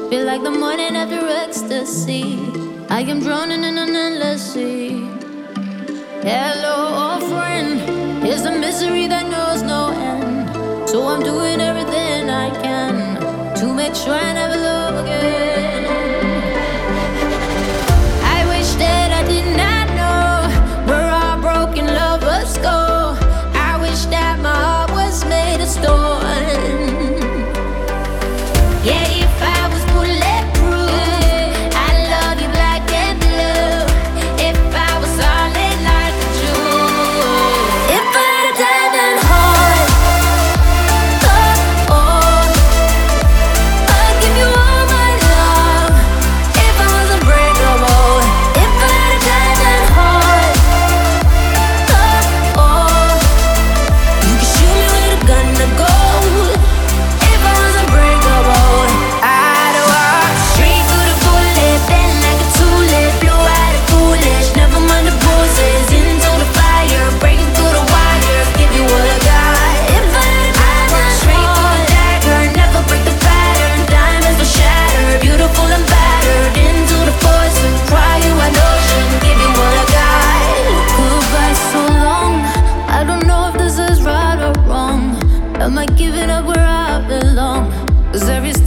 Feel like the morning after ecstasy. I am drowning in an endless sea. Hello, old friend. Here's the misery that knows no end. So I'm doing everything I can to make sure I never love again. I wish that I did not know where our broken lovers go. I wish that my heart was made of stone. Yeah, if I was bulletproof, I'd love you black and blue. If I was solid like a jewel. If I had a diamond heart, oh, oh, I'd give you all my love. If I was unbreakable. If I had a diamond heart, oh, oh, you could shoot me with a gun to go. If I was unbreakable, I'd walk straight through the bullet, bend like a tulip, blue out of foolish, never mind the bruises, into the fire, breaking through the wires, give you what I got. If I had a diamond straight through the dagger, never break the pattern, diamonds will shatter, beautiful and battered, into the poison, cry you an ocean, give you what I got. Goodbye so long, I don't know if this is right or wrong. Am I giving up where I belong? 'Cause every